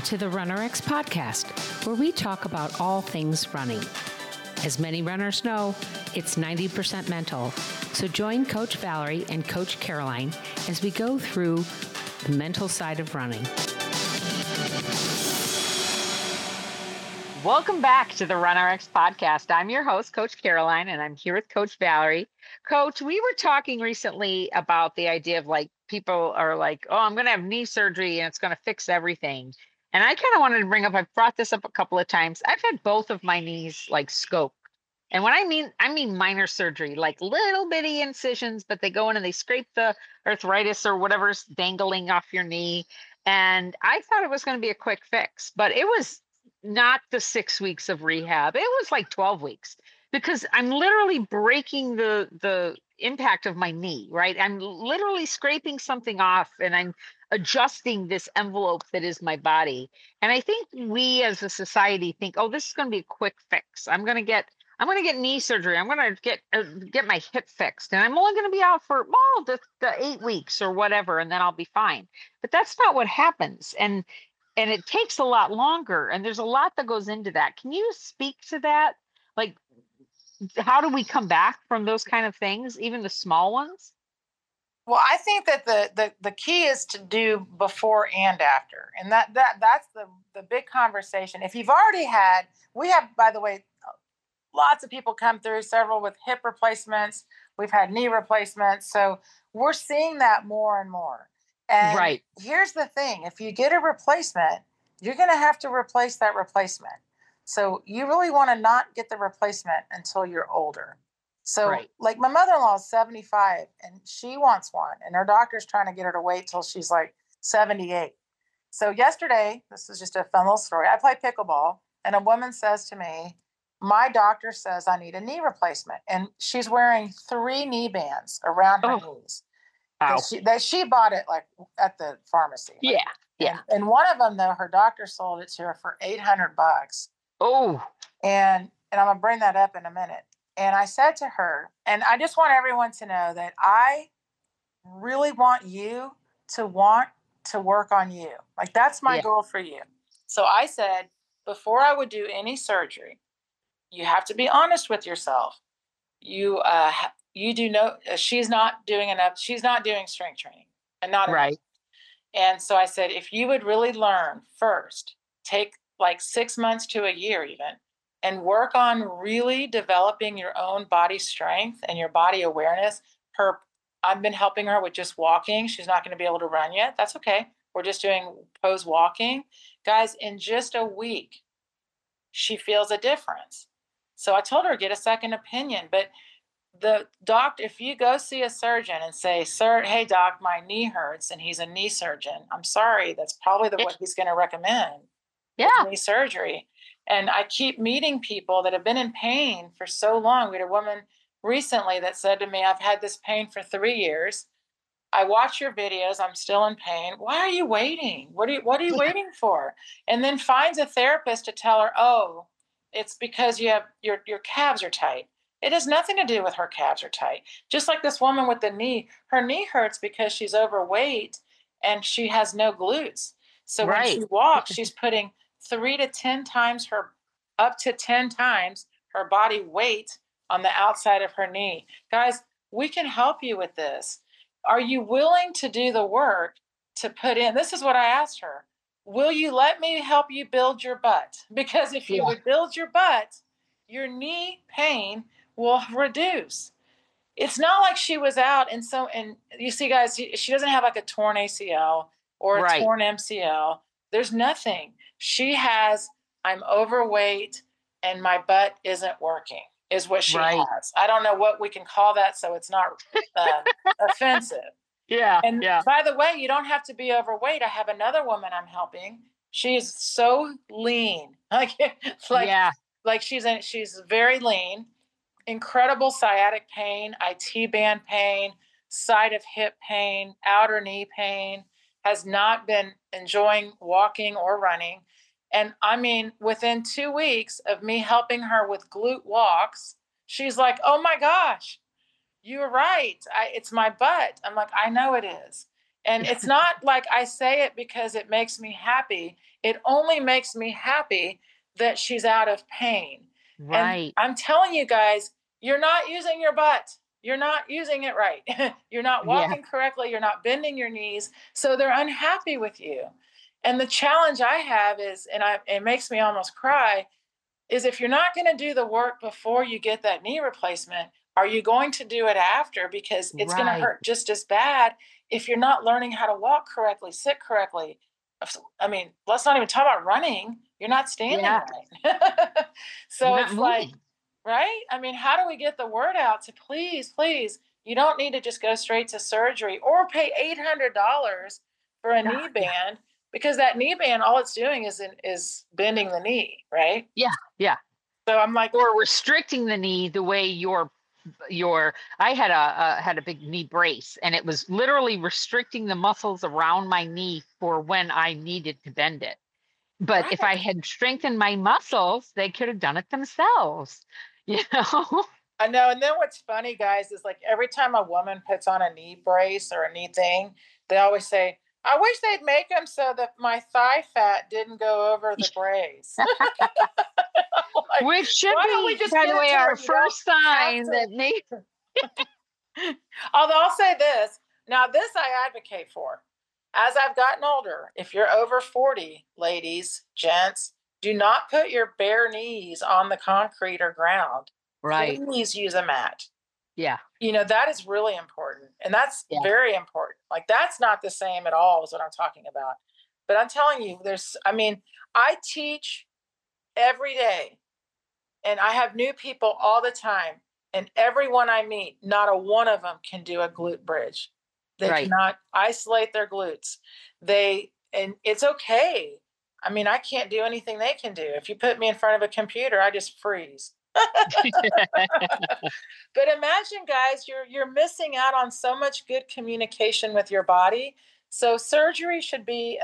to the RunnerX podcast, where we talk about all things running. As many runners know, it's 90% mental. So join Coach Valerie and Coach Caroline as we go through the mental side of running. Welcome back to the RunnerX podcast. I'm your host, Coach Caroline, and I'm here with Coach Valerie. Coach, we were talking recently about the idea of like people are like, oh, I'm going to have knee surgery and it's going to fix everything. And I kind of wanted to bring up, I've brought this up a couple of times. I've had both of my knees like scoped. And when I mean minor surgery, like little bitty incisions, but they go in and they scrape the arthritis or whatever's dangling off your knee. And I thought it was going to be a quick fix, but it was not the 6 weeks of rehab. It was like 12 weeks because I'm literally breaking the impact of my knee, right? I'm literally scraping something off and I'm adjusting this envelope that is my body. And I think we as a society think, oh, this is going to be a quick fix. I'm going to get knee surgery. I'm going to get my hip fixed, and I'm only going to be out for the 8 weeks or whatever, and then I'll be fine. But that's not what happens, and it takes a lot longer. And there's a lot that goes into that. Can you speak to that? Like, how do we come back from those kind of things, even the small ones? Well, I think that the key is to do before and after, and that's the big conversation. If you've already had, we have, by the way, lots of people come through, several with hip replacements. We've had knee replacements. So we're seeing that more and more. And right. Here's the thing. If you get a replacement, you're going to have to replace that replacement. So you really want to not get the replacement until you're older. So right. Like my mother-in-law is 75 and she wants one, and her doctor's trying to get her to wait till she's like 78. So yesterday, this is just a fun little story. I play pickleball and a woman says to me, my doctor says I need a knee replacement. And she's wearing 3 knee bands around her knees. That she bought it like at the pharmacy. Yeah. Yeah. And one of them, though, her doctor sold it to her for $800. Oh. And I'm going to bring that up in a minute. And I said to her, and I just want everyone to know that I really want you to want to work on you. Like, that's my goal for you. So I said, before I would do any surgery, you have to be honest with yourself. You do know she's not doing enough. She's not doing strength training and not right. enough. And so I said, if you would really learn first, take like 6 months to a year even, and work on really developing your own body strength and your body awareness. I've been helping her with just walking. She's not going to be able to run yet. That's okay. We're just doing pose walking. Guys, in just a week, she feels a difference. So I told her, get a second opinion. But the doctor, if you go see a surgeon and say, sir, hey, doc, my knee hurts, and he's a knee surgeon, I'm sorry, that's probably what he's going to recommend. Yeah. Knee surgery. And I keep meeting people that have been in pain for so long. We had a woman recently that said to me, I've had this pain for 3 years. I watch your videos. I'm still in pain. Why are you waiting? What are you waiting for? And then finds a therapist to tell her, oh, it's because you have your calves are tight. It has nothing to do with her calves are tight. Just like this woman with the knee, her knee hurts because she's overweight and she has no glutes. So when she walks, she's putting 3 to 10 times up to 10 times her body weight on the outside of her knee. Guys, we can help you with this. Are you willing to do the work to put in? This is what I asked her. Will you let me help you build your butt? Because if you would build your butt, your knee pain will reduce. It's not like she was out and you see, guys, she doesn't have like a torn ACL or a torn MCL. There's nothing. She has, I'm overweight and my butt isn't working, is what she has. I don't know what we can call that so it's not offensive. Yeah. And by the way, you don't have to be overweight. I have another woman I'm helping. She's so lean. Like she's very lean, incredible sciatic pain, IT band pain, side of hip pain, outer knee pain, has not been enjoying walking or running. And I mean, within 2 weeks of me helping her with glute walks, she's like, oh my gosh, you were right. It's my butt. I'm like, I know it is. And it's not like I say it because it makes me happy. It only makes me happy that she's out of pain. And Right. I'm telling you guys, you're not using your butt. You're not using it right. You're not Yeah. walking correctly. You're not bending your knees. So they're unhappy with you. And the challenge I have is, it makes me almost cry, is if you're not going to do the work before you get that knee replacement, are you going to do it after? Because it's going to Right. hurt just as bad if you're not learning how to walk correctly, sit correctly. I mean, let's not even talk about running. You're not standing Yeah. right. So You're not it's like, moving. right? I mean, how do we get the word out to please, you don't need to just go straight to surgery or pay $800 for a knee Yeah. band, because that knee band, all it's doing is bending the knee, right? Yeah. Yeah. So I'm like, Or restricting the knee the way I had a big knee brace, and it was literally restricting the muscles around my knee for when I needed to bend it. But if I right. had strengthened my muscles, they could have done it themselves. You know? I know. And then what's funny, guys, is like every time a woman puts on a knee brace or a knee thing, they always say, I wish they'd make them so that my thigh fat didn't go over the brace. I'm like, Which should why don't we be, just by get the it way, to our where you don't first have sign to? that maybe. Although I'll say this, now this I advocate for. As I've gotten older, if you're over 40, ladies, gents, do not put your bare knees on the concrete or ground. Right. Please use a mat. Yeah. That is really important. And that's Yeah. very important. Like, that's not the same at all as what I'm talking about. But I'm telling you, I teach every day and I have new people all the time. And everyone I meet, not a one of them can do a glute bridge. They Right. cannot isolate their glutes. And it's okay. I mean, I can't do anything they can do. If you put me in front of a computer, I just freeze. But imagine, guys, you're missing out on so much good communication with your body. So surgery should be,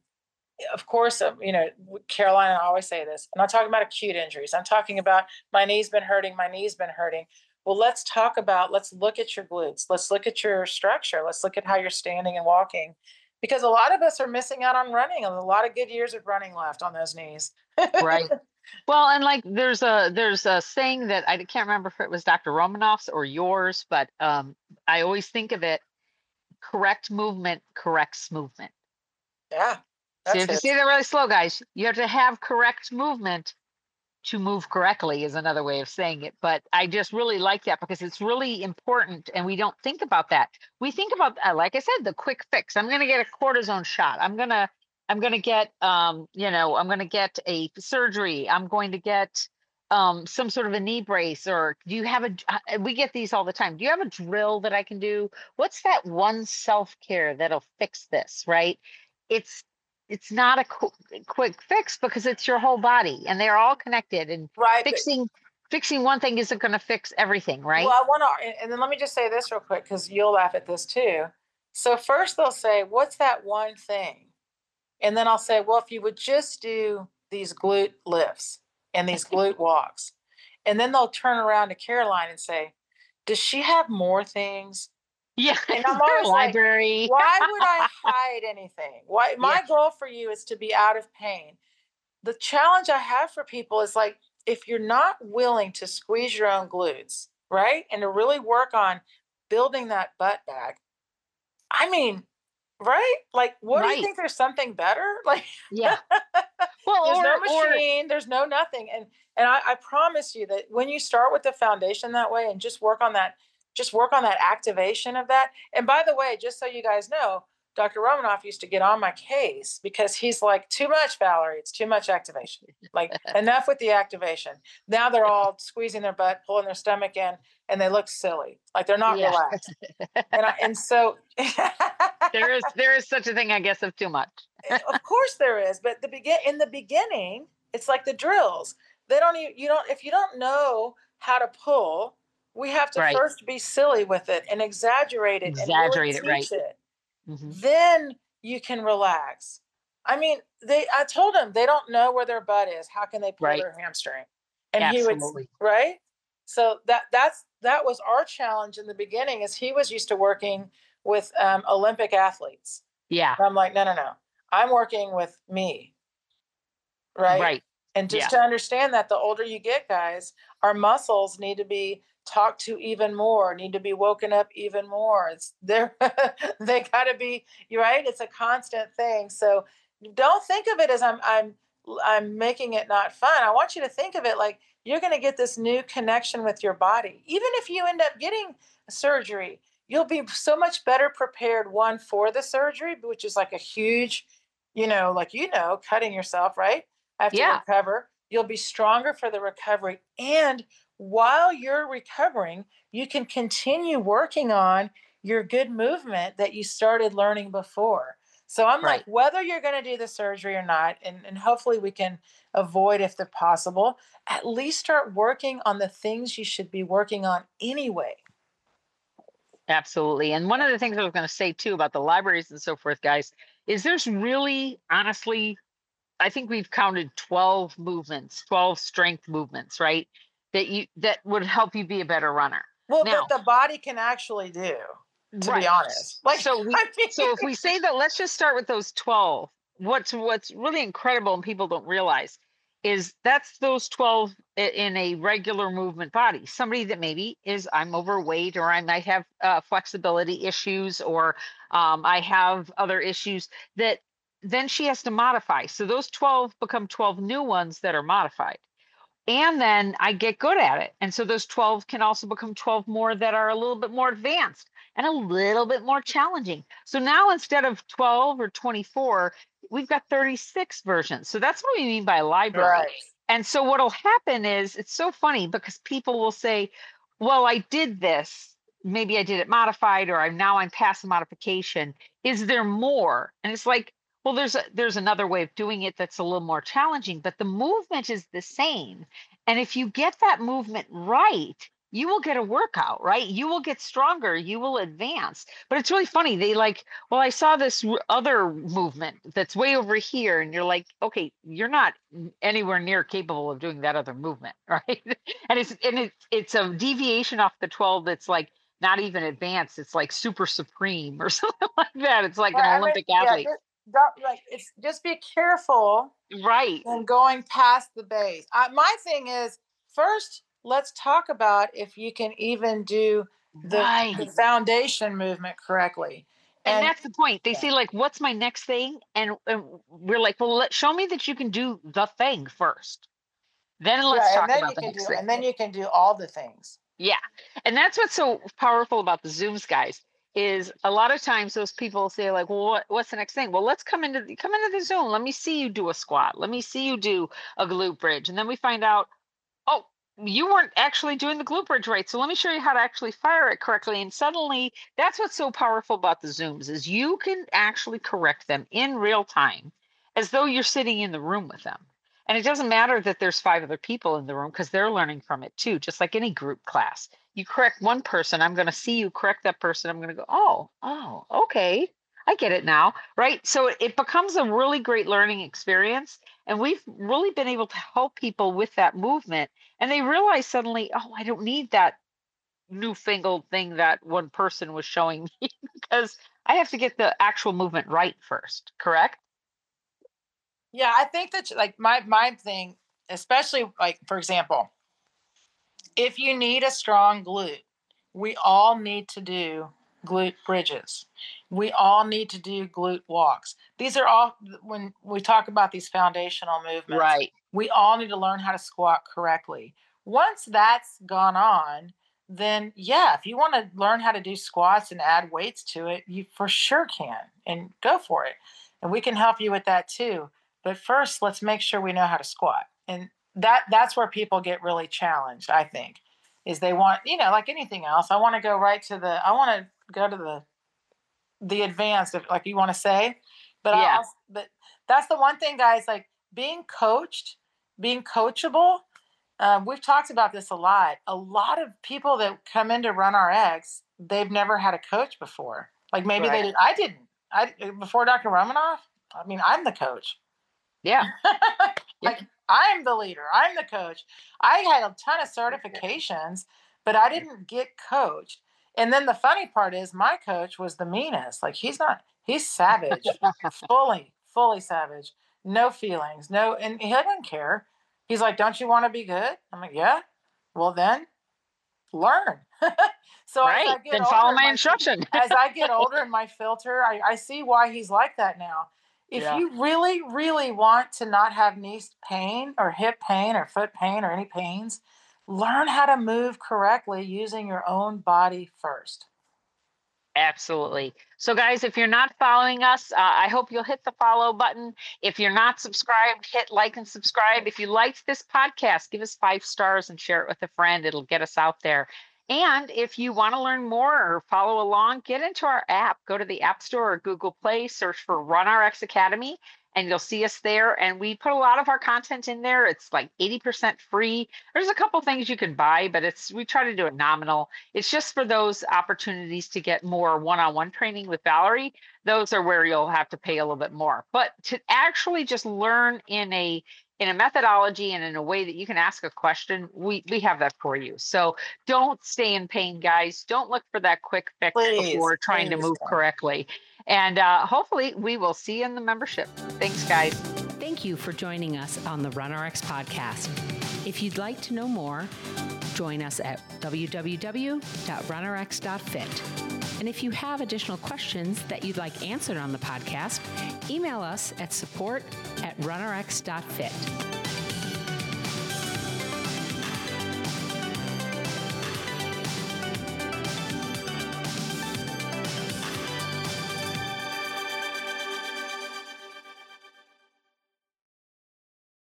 of course, Caroline, I always say this. I'm not talking about acute injuries. I'm talking about my knee's been hurting. My knee's been hurting. Well, let's look at your glutes. Let's look at your structure. Let's look at how you're standing and walking, because a lot of us are missing out on running. A lot of good years of running left on those knees. Right. Well, and like there's a saying that I can't remember if it was Dr. Romanoff's or yours, but I always think of it: correct movement corrects movement. Yeah, So you that's have to it. say that really slow, guys. You have to have correct movement to move correctly, is another way of saying it. But I just really like that because it's really important, and we don't think about that. We think about, like I said, the quick fix. I'm going to get a cortisone shot. I'm going to get, I'm going to get a surgery. I'm going to get some sort of a knee brace. Or do you have we get these all the time. Do you have a drill that I can do? What's that one self-care that'll fix this, right? It's it's not a quick fix because it's your whole body and they're all connected, and Right. fixing one thing isn't going to fix everything, Well, right? I want to, and then let me just say this real quick, because you'll laugh at this too. So first they'll say, "What's that one thing?" And then I'll say, "Well, if you would just do these glute lifts and these glute walks," and then they'll turn around to Caroline and say, "Does she have more things?" Yeah. And I'm Their always like, library. "Why would I hide anything? Why? Yeah. My goal for you is to be out of pain." The challenge I have for people is like, if you're not willing to squeeze your own glutes, right? And to really work on building that butt back. I mean, right? Like, what do you Right. think? There's something better? Like, Yeah. Well, there's no or machine, there's no nothing. And I promise you that when you start with the foundation that way and just work on that activation of that. And by the way, just so you guys know, Dr. Romanoff used to get on my case because he's like, too much, Valerie. It's too much activation. Like, enough with the activation. Now they're all squeezing their butt, pulling their stomach in, and they look silly. Like, they're not yeah, relaxed. And so there is such a thing, I guess, of too much. of course there is, but in the beginning, it's like the drills. They don't even, you don't if you don't know how to pull, we have to Right. first be silly with it and exaggerate it and really Exaggerate it, right. teach it. Hmm. Then you can relax. I mean, I told him they don't know where their butt is. How can they pull Right. their hamstring? And he would, Absolutely. right? So that was our challenge in the beginning, is he was used to working with Olympic athletes. Yeah. And I'm like, no. I'm working with me. Right. Right. And just Yeah. to understand that the older you get, guys, our muscles need to be talked to even more, need to be woken up even more. It's they're they gotta be, you're right. It's a constant thing. So don't think of it as I'm making it not fun. I want you to think of it like you're gonna get this new connection with your body. Even if you end up getting surgery, you'll be so much better prepared, one, for the surgery, which is like a huge, like cutting yourself, right? Have to Yeah. recover. You'll be stronger for the recovery. And while you're recovering, you can continue working on your good movement that you started learning before. So I'm like, Right. whether you're going to do the surgery or not, and hopefully we can avoid if possible, at least start working on the things you should be working on anyway. Absolutely. And one of the things I was going to say too about the libraries and so forth, guys, is there's really, honestly, I think we've counted 12 movements, 12 strength movements, right? That would help you be a better runner. Well, Now, that the body can actually do, to be right. honest. Like, So we I mean, so if we say that, let's just start with those 12. What's really incredible and people don't realize is that's those 12 in a regular movement body. Somebody that maybe I'm overweight, or I might have flexibility issues, or I have other issues that then she has to modify. So those 12 become 12 new ones that are modified. And then I get good at it. And so those 12 can also become 12 more that are a little bit more advanced and a little bit more challenging. So now instead of 12 or 24, we've got 36 versions. So that's what we mean by library. right. And so what'll happen is, it's so funny because people will say, well, I did this. Maybe I did it modified, or I'm past the modification. Is there more? And it's like, well, there's another way of doing it that's a little more challenging, but the movement is the same. And if you get that movement right, you will get a workout, right? You will get stronger, you will advance. But it's really funny. They like, well, I saw this other movement that's way over here. And you're like, okay, you're not anywhere near capable of doing that other movement, right? And it's a deviation off the 12 that's like not even advanced. It's like super supreme or something like that. It's like an Right. I mean, Olympic yeah, athlete. just be careful Right. in going past the base. My thing is, first, let's talk about if you can even do the Right. foundation movement correctly. And And that's the point. They yeah, say, like, what's my next thing? And we're like, well, show me that you can do the thing first. Then let's yeah, and talk then about you the can next do, thing. and then you can do all the things. Yeah. And that's what's so powerful about the Zooms, guys, is a lot of times those people say, like, well, what's the next thing? Well, let's come into the Zoom. Let me see you do a squat. Let me see you do a glute bridge. And then we find out, oh, you weren't actually doing the glute bridge right. So let me show you how to actually fire it correctly. And suddenly that's what's so powerful about the Zooms, is you can actually correct them in real time as though you're sitting in the room with them. And it doesn't matter that there's 5 other people in the room, because they're learning from it too, just like any group class. You correct one person, I'm going to see you correct that person. I'm going to go, oh, okay. I get it now, right? So it becomes a really great learning experience. And we've really been able to help people with that movement. And they realize suddenly, oh, I don't need that newfangled thing that one person was showing me because I have to get the actual movement right first, correct? Yeah, I think that like my thing, especially like for example, if you need a strong glute, we all need to do glute bridges. We all need to do glute walks. These are all, when we talk about these foundational movements, Right. we all need to learn how to squat correctly. Once that's gone on, then yeah, if you want to learn how to do squats and add weights to it, you for sure can, and go for it. And we can help you with that too. But first, let's make sure we know how to squat. And that's where people get really challenged, I think, is they want, like anything else, I want to go right to I want to go to the advanced, like you want to say. But Yeah. but that's the one thing, guys, like being coached, being coachable. We've talked about this a lot. A lot of people that come in to Run RX, they've never had a coach before. Like maybe Right. they did. I didn't. Before Dr. Romanoff, I mean, I'm the coach. Yeah. Like I'm the leader. I'm the coach. I had a ton of certifications, but I didn't get coached. And then the funny part is my coach was the meanest. Like he's savage, fully savage, no feelings, no, and he doesn't care. He's like, don't you want to be good? I'm like, yeah. Well, then learn. So right. as I get Then older, follow my instruction. as I get older in my filter, I see why he's like that now. If you really, really want to not have knee pain or hip pain or foot pain or any pains, learn how to move correctly using your own body first. Absolutely. So guys, if you're not following us, I hope you'll hit the follow button. If you're not subscribed, hit like and subscribe. If you liked this podcast, give us 5 stars and share it with a friend. It'll get us out there. And if you want to learn more or follow along, get into our app. Go to the App Store or Google Play, search for RunRx Academy, and you'll see us there. And we put a lot of our content in there. It's like 80% free. There's a couple things you can buy, but we try to do it nominal. It's just for those opportunities to get more one-on-one training with Valerie. Those are where you'll have to pay a little bit more. But to actually just learn in a methodology and in a way that you can ask a question, we have that for you. So don't stay in pain, guys. Don't look for that quick fix before trying to move correctly. And hopefully we will see you in the membership. Thanks, guys. Thank you for joining us on the RunRx podcast. If you'd like to know more, join us at www.runrx.fit. And if you have additional questions that you'd like answered on the podcast, email us at support@runrx.fit.